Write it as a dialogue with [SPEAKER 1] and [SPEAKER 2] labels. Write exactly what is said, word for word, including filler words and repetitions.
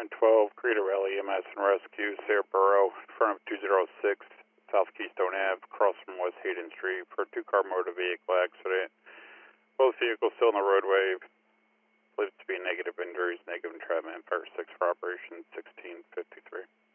[SPEAKER 1] Department twelve, Credo Valley E M S and Rescue, Sarah Burrow, in front of two oh six South Keystone Ave, across from West Hayden Street, for a two-car motor vehicle accident. Both vehicles still on the roadway. Believed to be negative injuries, negative entrapment, Fire six for Operation sixteen fifty-three.